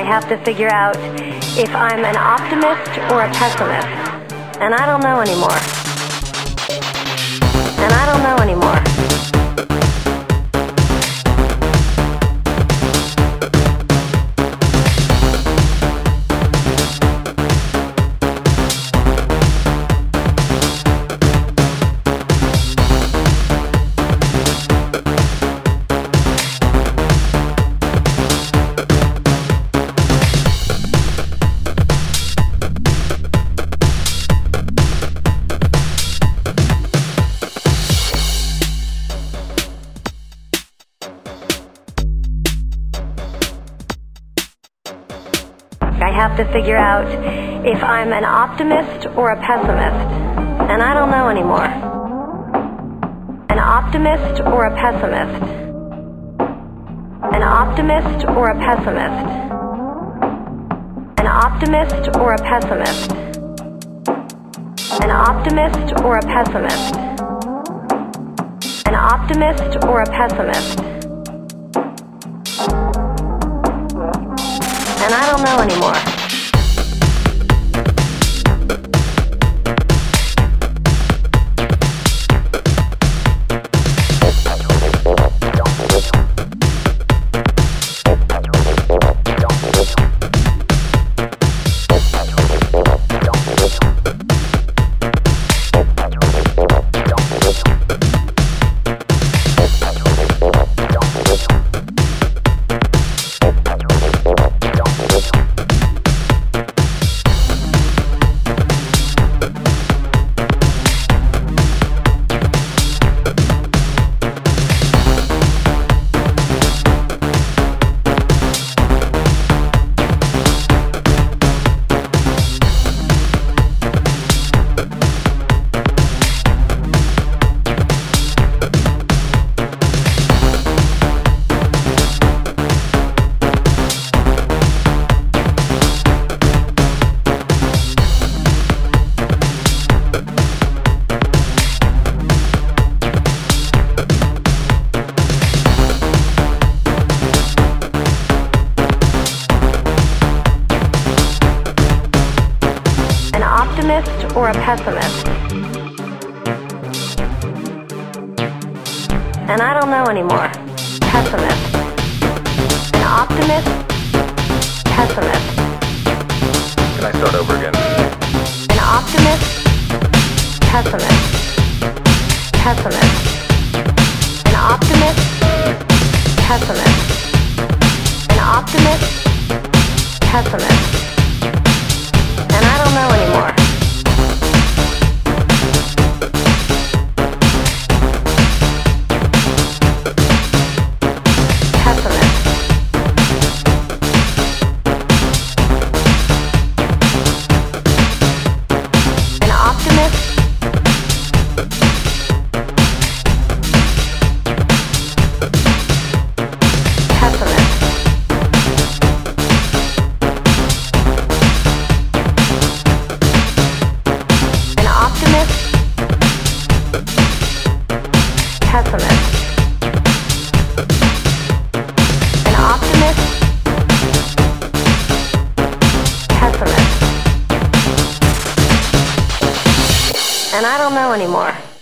have to figure out if I'm an optimist or a pessimist. And I don't know anymore. And I don't know anymore. I have to figure out if I'm an optimist or a pessimist. And I don't know anymore. An optimist or a pessimist. An optimist or a pessimist. An optimist or a pessimist. An optimist or a pessimist. An optimist or a pessimist. And I don't know anymore. Optimist or a pessimist. And I don't know anymore. Pessimist. An optimist. Pessimist. Can I start over again? An optimist. Pessimist. Pessimist. An optimist. Pessimist. An optimist. Pessimist. And I don't know anymore. Pessimist. An optimist. Pessimist. Pessimist. An optimist. Pessimist. And I don't know anymore.